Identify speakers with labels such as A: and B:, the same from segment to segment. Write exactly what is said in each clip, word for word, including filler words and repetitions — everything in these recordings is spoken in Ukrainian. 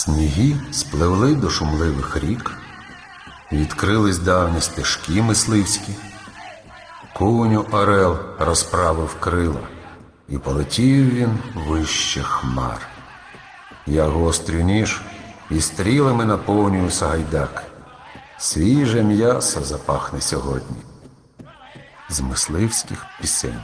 A: Сніги спливли до шумливих рік, відкрились давні стежки мисливські. Куню орел розправив крила, і полетів він вище хмар. Я гострю ніж і стрілами наповнюю Сагайдак. Свіже м'ясо запахне сьогодні з мисливських пісень.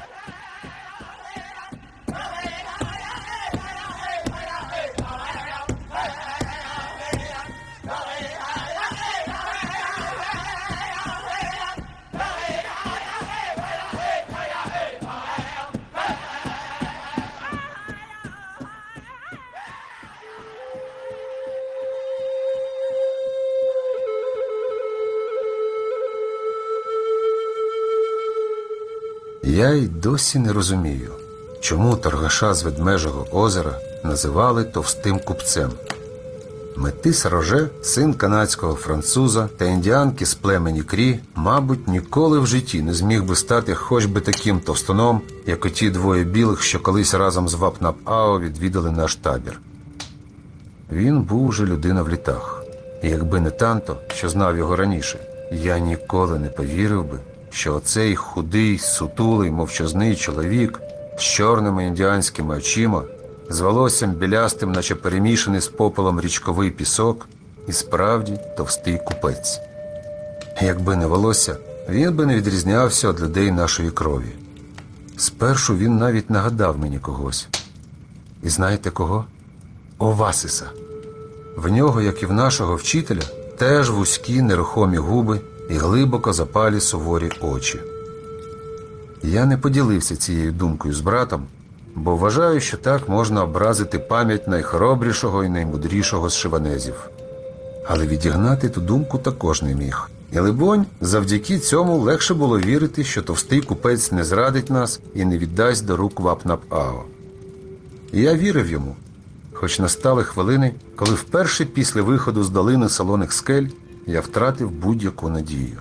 A: Я й досі не розумію, чому торгаша з Ведмежого озера називали товстим купцем. Метис Роже, син канадського француза та індіанки з племені Крі, мабуть, ніколи в житті не зміг би стати хоч би таким товстоном, як оті двоє білих, що колись разом з Вапнап-Ао відвідали наш табір. Він був уже людина в літах. І якби не Танто, що знав його раніше, я ніколи не повірив би, що оцей худий, сутулий, мовчазний чоловік з чорними індіанськими очима, з волоссям білястим, наче перемішаний з попелом річковий пісок, і справді товстий купець. Якби не волосся, він би не відрізнявся від людей нашої крові. Спершу він навіть нагадав мені когось. І знаєте кого? Овасиса. В нього, як і в нашого вчителя, теж вузькі нерухомі губи і глибоко запалі суворі очі. Я не поділився цією думкою з братом, бо вважаю, що так можна образити пам'ять найхоробрішого і наймудрішого з шиванезів. Але відігнати ту думку також не міг. І, либонь, завдяки цьому легше було вірити, що товстий купець не зрадить нас і не віддасть до рук Вапнап-Ао. І я вірив йому, хоч настали хвилини, коли вперше після виходу з долини солоних скель я втратив будь-яку надію.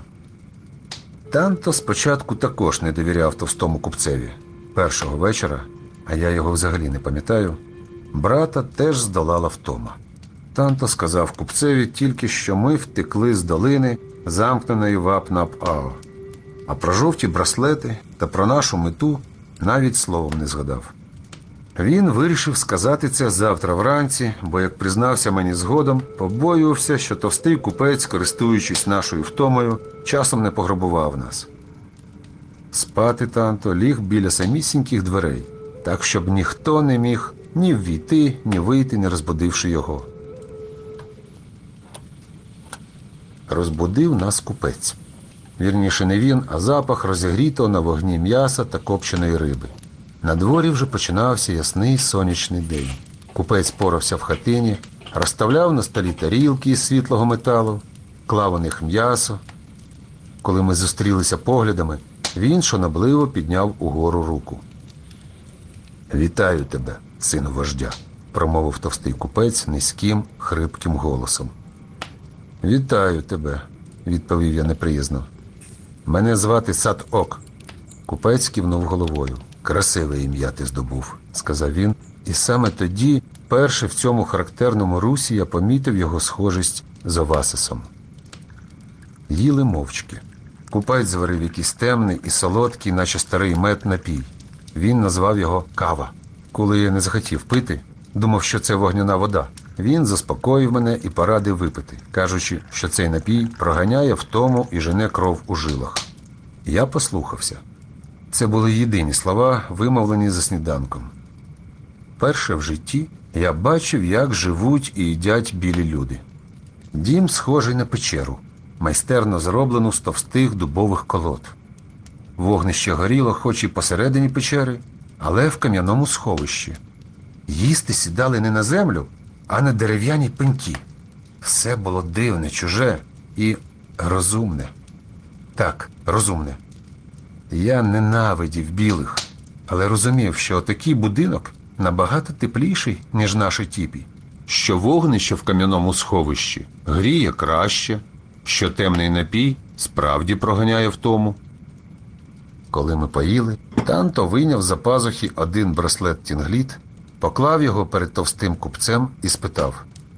A: Танто спочатку також не довіряв товстому купцеві. Першого вечора, а я його взагалі не пам'ятаю, брата теж здолала втома. Танто сказав купцеві тільки, що ми втекли з долини, замкненої Вапнап-Ао. А про жовті браслети та про нашу мету навіть словом не згадав. Він вирішив сказати це завтра вранці, бо, як признався мені згодом, побоювався, що товстий купець, користуючись нашою втомою, часом не пограбував нас. Спати Танто ліг біля самісіньких дверей, так, щоб ніхто не міг ні ввійти, ні вийти, не розбудивши його. Розбудив нас купець. Вірніше, не він, а запах розігрітого на вогні м'яса та копченої риби. На дворі вже починався ясний сонячний день. Купець порався в хатині, розставляв на столі тарілки із світлого металу, клав у них м'ясо. Коли ми зустрілися поглядами, він шанобливо підняв угору руку. «Вітаю тебе, сину вождя», – промовив товстий купець низьким, хрипким голосом. «Вітаю тебе», – відповів я неприязно. «Мене звати Сат-Ок». Купець кивнув головою. «Красиве ім'я ти здобув», – сказав він, і саме тоді, перше в цьому характерному русі, я помітив його схожість з Овасисом. Їли мовчки. Купець зварив якийсь темний і солодкий, наче старий мед, напій. Він назвав його «кава». Коли я не захотів пити, думав, що це вогняна вода, він заспокоїв мене і порадив випити, кажучи, що цей напій проганяє втому і жене кров у жилах. Я послухався. Це були єдині слова, вимовлені за сніданком. Перше в житті я бачив, як живуть і їдять білі люди. Дім схожий на печеру, майстерно зроблену з товстих дубових колод. Вогнище горіло хоч і посередині печери, але в кам'яному сховищі. Їсти сідали не на землю, а на дерев'яні пеньки. Все було дивне, чуже і розумне. Так, розумне. Я ненавидів білих, але розумів, що отакий будинок набагато тепліший, ніж наші тіпі, що вогнище в кам'яному сховищі гріє краще, що темний напій справді проганяє втому. Коли ми поїли, Танто вийняв з-за пазухи один браслет Тінгліт, поклав його перед товстим купцем і спитав: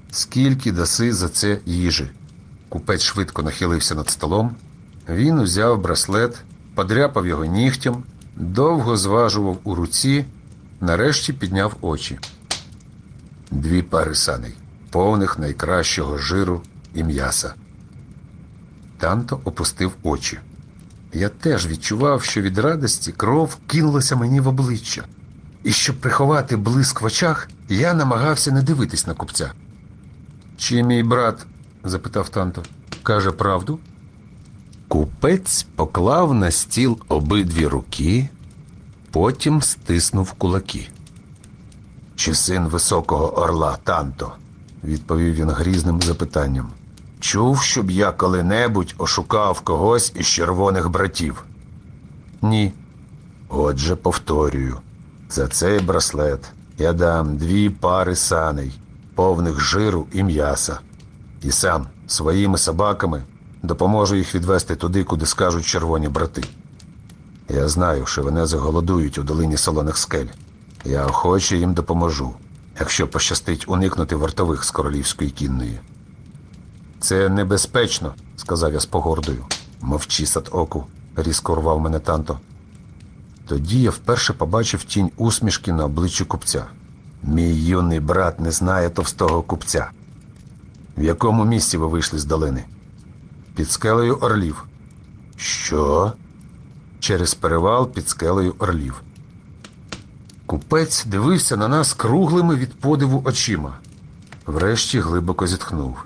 A: Скільки даси за це їжі? Купець швидко нахилився над столом. Він узяв браслет, подряпав його нігтям, довго зважував у руці, нарешті підняв очі. Дві пари саней, повних найкращого жиру і м'яса. Танто опустив очі. Я теж відчував, що від радості кров кинулася мені в обличчя. І щоб приховати блиск в очах, я намагався не дивитись на купця. «Чи мій брат, – запитав Танто, – каже правду?» Купець поклав на стіл обидві руки, потім стиснув кулаки. «Чи син високого орла, Танто?» – відповів він грізним запитанням. «Чув, щоб я коли-небудь ошукав когось із червоних братів?» «Ні». «Отже, повторюю, за цей браслет я дам дві пари саней, повних жиру і м'яса. І сам своїми собаками допоможу їх відвести туди, куди скажуть червоні брати. Я знаю, що вони заголодують у долині солоних скель. Я охоче їм допоможу, якщо пощастить уникнути вартових з королівської кінної». «Це небезпечно», – сказав я з погордою. «Мовчи, Сат-оку», – різко рвав мене Танто. Тоді я вперше побачив тінь усмішки на обличчі купця. «Мій юний брат не знає товстого купця. В якому місці ви вийшли з долини?» «Під скелею орлів». «Що?» «Через перевал під скелею орлів». Купець дивився на нас круглими від подиву очима. Врешті глибоко зітхнув.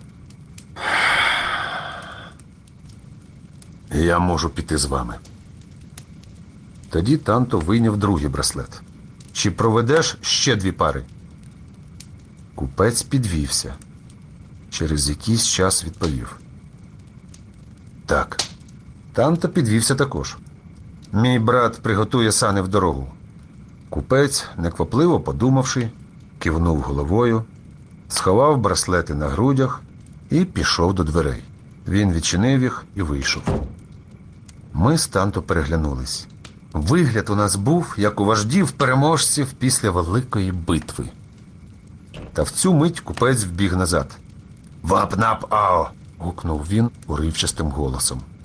A: «Я можу піти з вами». Тоді Танто вийняв другий браслет. «Чи проведеш ще дві пари?» Купець підвівся. Через якийсь час відповів. «Так». Танто підвівся також. «Мій брат приготує сани в дорогу». Купець, неквапливо подумавши, кивнув головою, сховав браслети на грудях і пішов до дверей. Він відчинив їх і вийшов. Ми з Танто переглянулись. Вигляд у нас був, як у вождів-переможців після великої битви. Та в цю мить купець вбіг назад. «Вап-нап-ао!» – гукнув він уривчастим голосом.